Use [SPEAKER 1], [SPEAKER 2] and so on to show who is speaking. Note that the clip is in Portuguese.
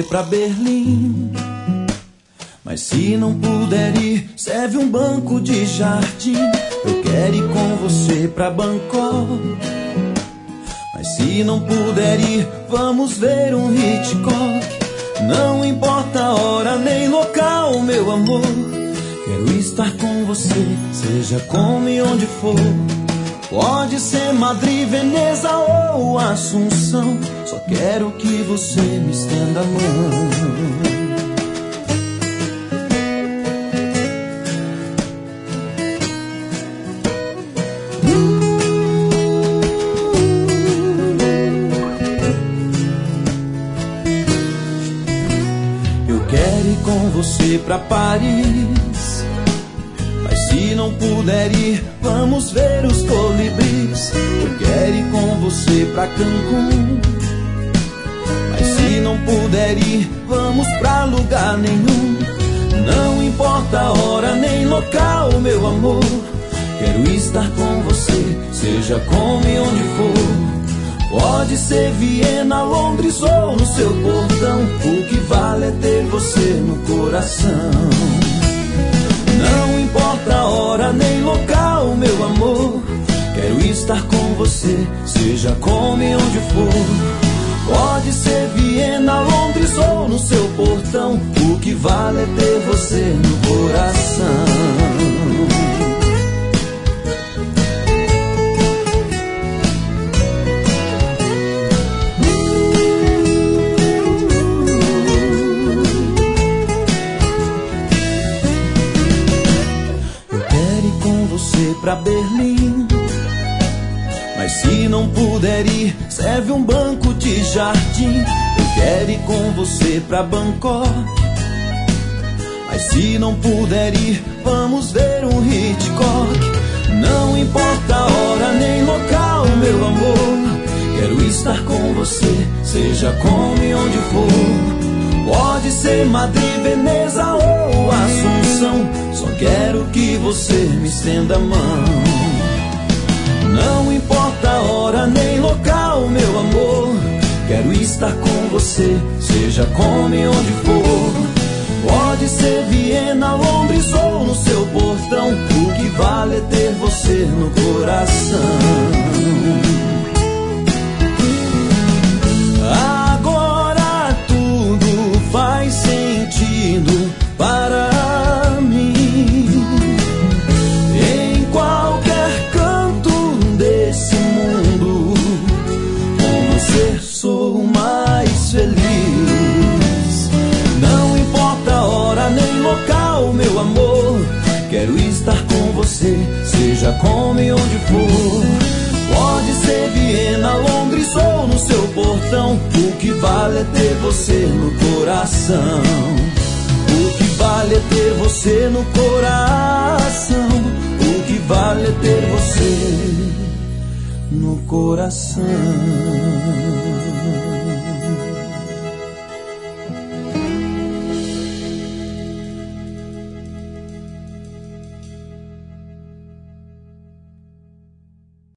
[SPEAKER 1] pra Berlim. Mas se não puder ir, serve um banco de jardim. Eu quero ir com você pra Bangkok. Mas se não puder ir, vamos ver um Hitchcock. Não importa a hora nem local, meu amor. Quero estar com você, seja como e onde for. Pode ser Madrid, Veneza ou Assunção. Só quero que você me estenda a mão. Com você pra Paris. Mas se não puder ir, vamos ver os colibris. Eu quero ir com você pra Cancún. Mas se não puder ir, vamos pra lugar nenhum. Não importa a hora nem local, meu amor. Quero estar com você, seja como e onde for. Pode ser Viena, Londres ou no seu portão. O que vale é ter você no coração. Não importa a hora nem local, meu amor. Quero estar com você, seja como e onde for. Pode ser Viena, Londres ou no seu portão. O que vale é ter você no coração. Pra Berlim. Mas se não puder ir, serve um banco de jardim. Eu quero ir com você pra Bangkok. Mas se não puder ir, vamos ver um Hitchcock. Não importa a hora nem local, meu amor. Quero estar com você, seja como e onde for. Pode ser Madrid, Veneza ou Assunção. Só quero que você me estenda a mão. Não importa a hora nem local, meu amor. Quero estar com você, seja como e onde for. Pode ser Viena, Londres ou no seu portão. O que vale é ter você no coração. Agora tudo faz sentido para mim. Em qualquer canto desse mundo, com você sou mais feliz. Não importa a hora nem local, meu amor. Quero estar com você, seja como e onde for. Pode ser Viena, Londres ou no seu portão. O que vale é ter você no coração. O que vale é ter você no coração. O que vale é ter você no coração.